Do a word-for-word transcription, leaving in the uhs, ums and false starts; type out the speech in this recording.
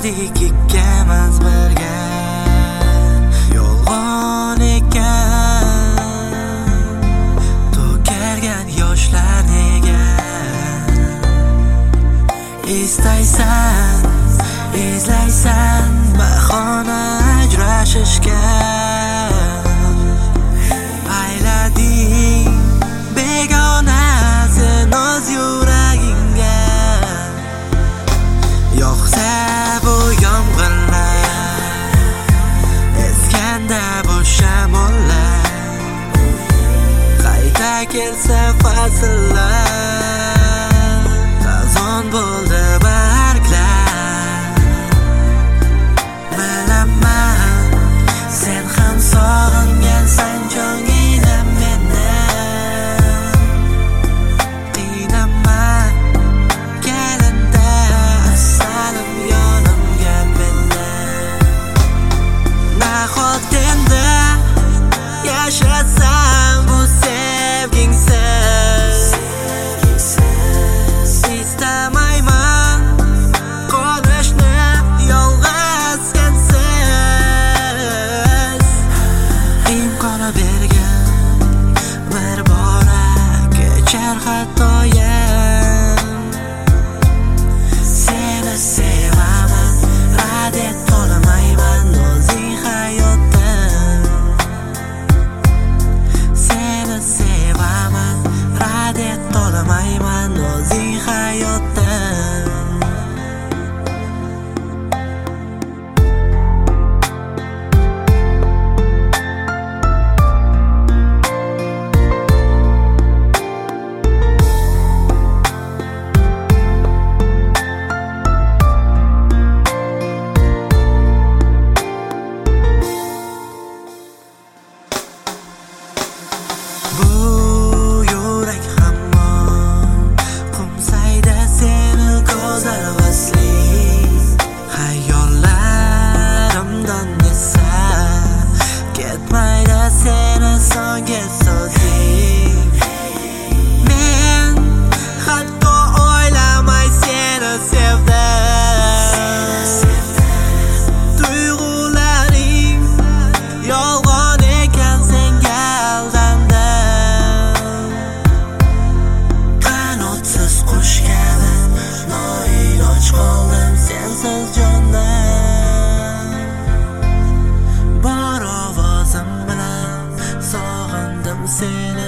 O'yladik ikkimiz birga, yolg'on ekan to'kilgan yoshlar nega? Istaysan, izlaysan bahona ajrashishga, aylading begona sen o'z yuragingga. Yo'qsa bu yomg'irlar, eskanda bu shamollar, qayta kelsa fasllar, xazon bo'ldi barglar. Bilaman sen ham sog'ingansan jonginam meni, qiynama kelinda asalim yonimga meni. Nahot endi yashasam bu sevgingsiz, istamayman qolishni yolg'iz sensiz. Imkon bergan bir bora kechar xatoyim, seni sevaman, rad etolmayman o'zing hayotim. Seni sevaman, rad etolmayman o'zing hayotim. Bu yurak hamon qumsayda seni ko'zlar vasli, xayollarimdan esa ketmaydi seni so'nggi so'zing. Men hatto o'ylamay seni sevdim, tuyg'ularing yolg'on ekan senga aldandim. Qanotsiz qush kabi noiloj qoldim sensiz jonim. Bor ovozim bilan sog'indim seni